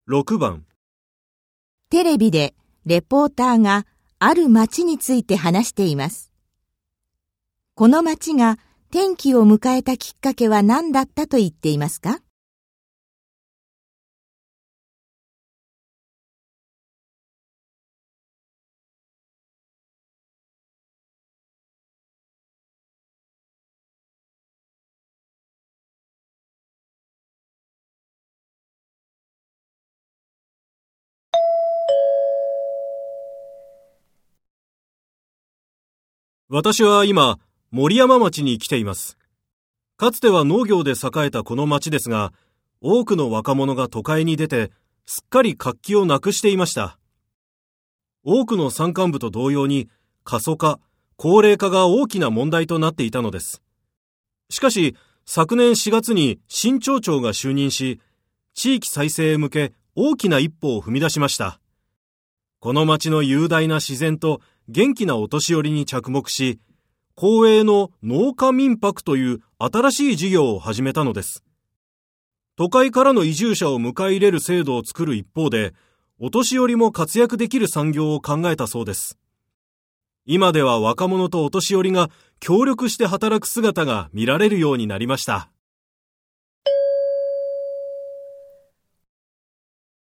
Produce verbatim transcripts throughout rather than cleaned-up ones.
ろくばん。 テレビでレポーターがある町について話しています。この町が転機を迎えたきっかけは何だったと言っていますか？ 私は今、森山町に来ています。かつては農業で栄えたこの町ですが、多くの若者が都会に出て、すっかり活気をなくしていました。多くの山間部と同様に、過疎化、高齢化が大きな問題となっていたのです。しかし、昨年しがつに新町長が就任し、地域再生へ向け大きな一歩を踏み出しました。この町の雄大な自然と元気なお年寄りに着目し、公営の農家民泊という新しい事業を始めたのです。都会からの移住者を迎え入れる制度を作る一方で、お年寄りも活躍できる産業を考えたそうです。今では若者とお年寄りが協力して働く姿が見られるようになりました。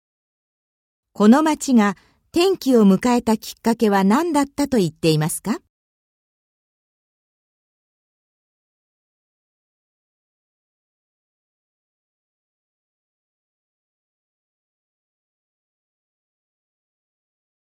この町が転機を迎えたきっかけは何だったと言っていますか？